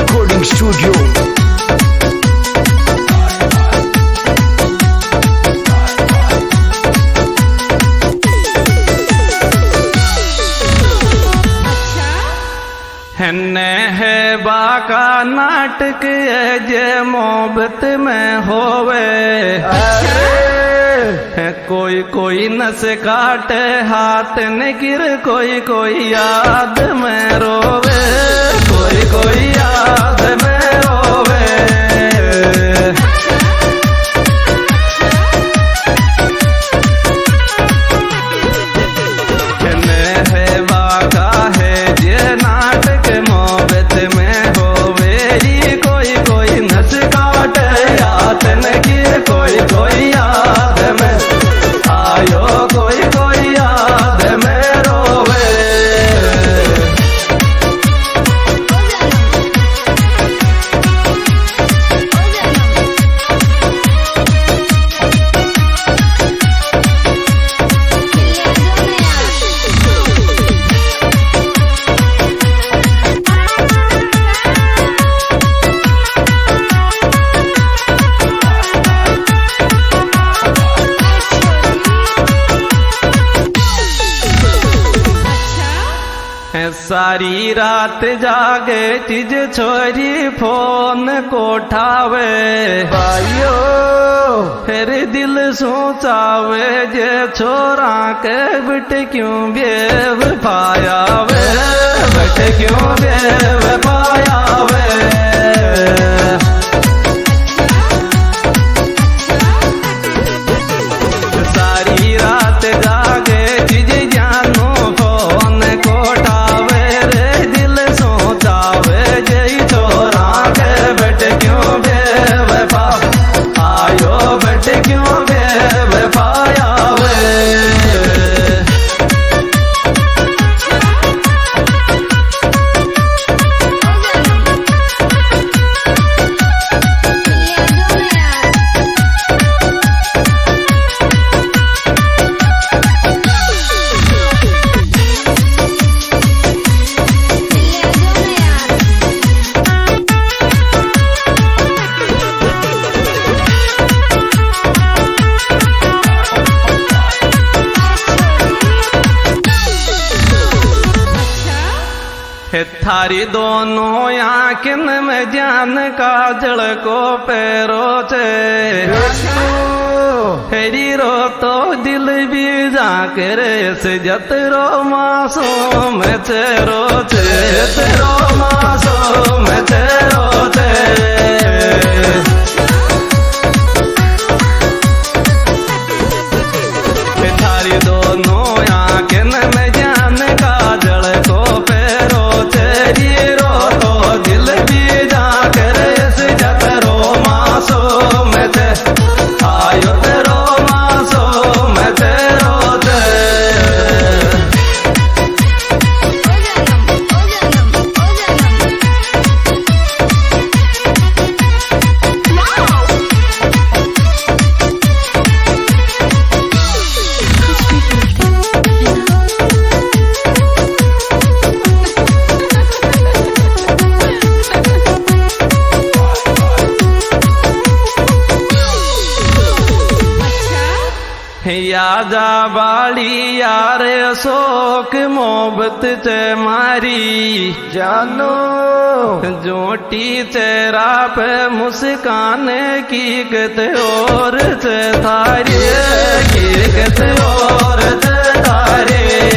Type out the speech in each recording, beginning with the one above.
Recording Studio. है बाका नाटक जे मोहब्बत में होवे। कोई कोई नस काटे हाथ न गिर, कोई कोई याद में रोवे, कोई कोई याद में रोवे। है बाका है जे नाटक मोहब्बत में होवे। कोई कोई नस काटे हाथ न गिर, कोई कोई याद में आयो, कोई कोई याद में रोवे। सारी रात जागे चीज छोरी फोन को उठावे। भाइयो फिर दिल सोचावे जे छोरा के बिट क्यों बेव पायावे, बिट क्यों बेव पायावे। सारी रात जागे चीज जानो फोन को उठावे रे, दिल सोचावे जई छोरा के बेटे क्यों बेवफा आयो, बेटे क्यों बेवफा आवे। थारी दोनों आँखिन में जान काजल को पैरो छे। फेरी रो तो दिल भी जाकर से जतरो मासूम चेरो छे, तेरो मासूम चेरो छे। थारी दोनों आँखिन में जान काजल को पैरो रो तो दिल भी जाकर से जतरो मासूम थे आयो, तेरो मासूम तेरो थे। याजा बाली यार शोक मोहब्बत चे मारी जानो, जोटी चेहरा पे मुस्कान की कते और चे थारी, की कते और चे थारी।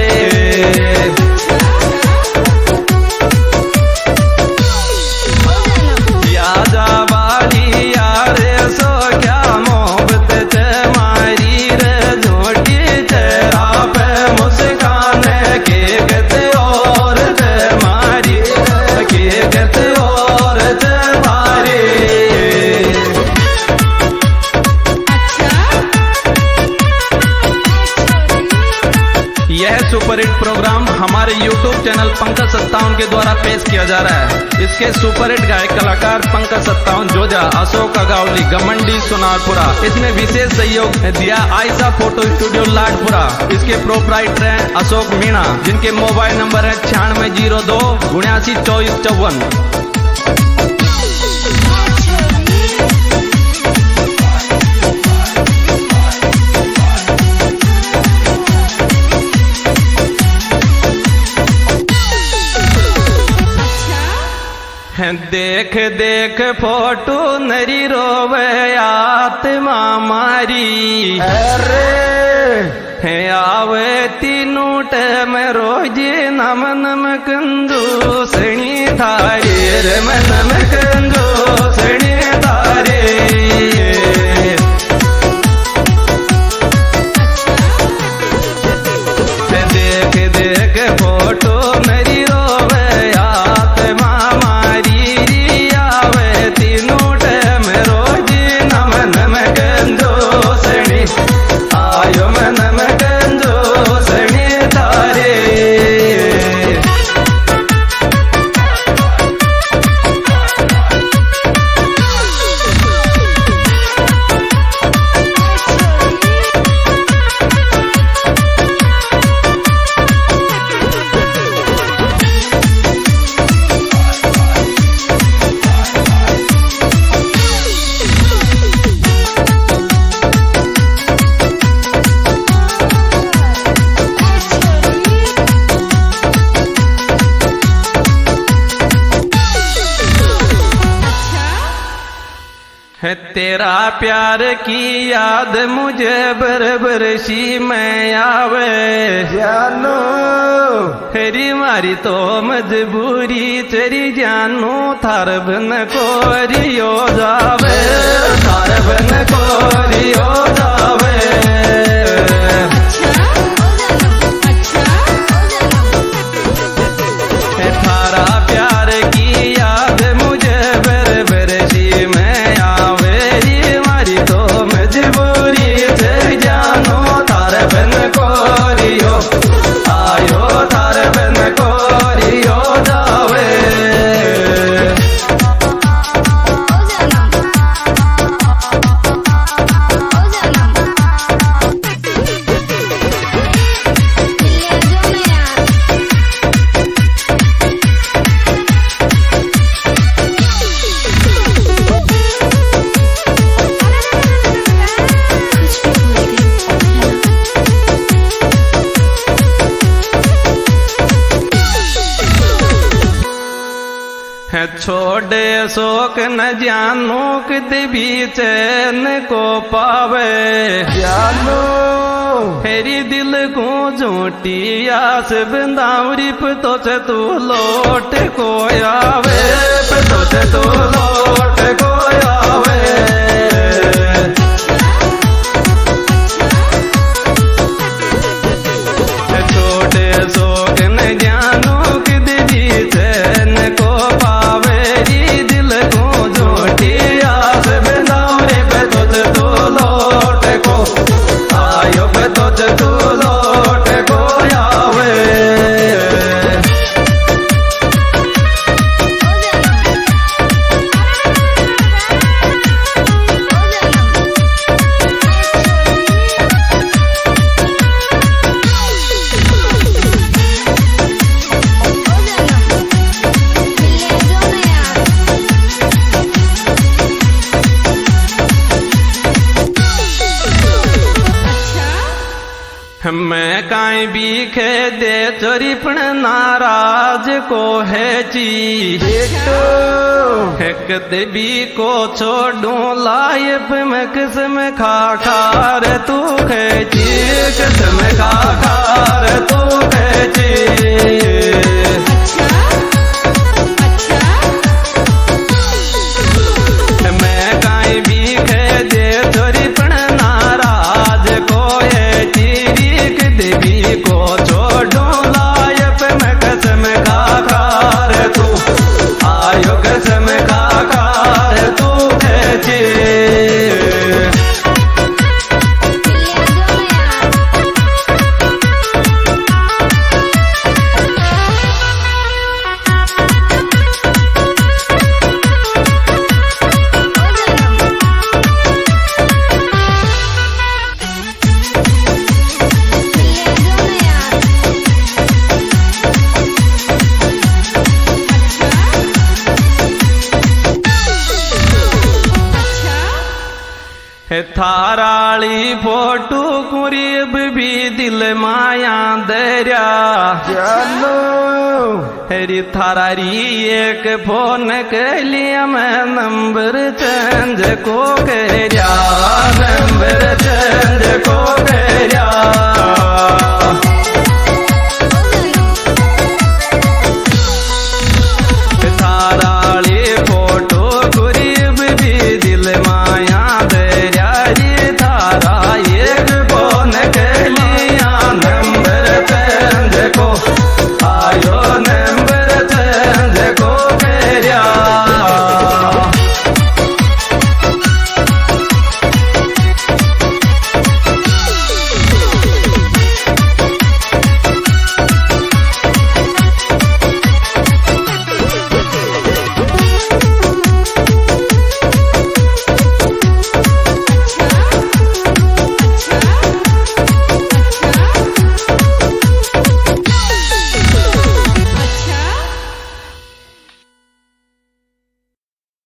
याजा बाली यार सो क्या मोहब्बत चे मारी रे, जोटी तेरा पे मुस्कान के गते और ते मारी, के गते और ते मारी। यह सुपरहिट प्रोग्राम हमारे YouTube चैनल पंकज 57 के द्वारा पेश किया जा रहा है। इसके सुपरहिट गायक कलाकार पंकज 57 जोजा, अशोक अगावली, घमंडी, सोनारपुरा। इसमें विशेष सहयोग दिया आयशा फोटो स्टूडियो लाडपुरा। इसके प्रोपराइटर हैं अशोक मीणा, जिनके मोबाइल नंबर है 9602 792454। देख देख फोटो नरी रोवे आत्मा मारी। अरे है आवे तीनों टैम रोज नम नम कंदू सणी थारे रे नम कंदू सणी थारे। देख देख फोटो नरी रोवे आत्मा मारी। आवे तीनों टैम रोज नम नम कंदू सणी आयो नम कंदू सणी तारे। है तेरा प्यार की याद मुझे बरबर सी में आवे। जानू हेरी मारी तो मजबूरी तेरी जानू थार बन कोरियो जावे। थार बन कोरियो जावे। है थारा प्यार की याद मुझे बरबर सी में आवे। मारी तो मजबूरी तेरी जानू थार बन कोरियो आयो थार बन कोरियो जावे। है छोड़े शोक न जानू कित भी चैन को पावे। जानू फेरी दिल को झूठी आस बंदावरी तो से तू लौट को आवे। तो से तू लौट को आवे। छोटे शोक न जानू कित भी चैन को तू लौट को आवे। मैं काई भी खे दे चोरी पण नाराज को है ची। कद भी को छोड़ू लाइफ में किस्म खा खार तू खेची। किस्म खा खार तू खेची। मैं काई भी खे दे चोरी पण नाराज को है ची। देवी को छोड़ू लायप में कसम खा खार तू आयो कसम खा खार तू खेचे। है थाराली फोटो कुरीब भी दिल माया दरिया जानू हेरी थारारी एक फोन के लिए मैं नंबर चेंज को करिया नंबर चेंज को करिया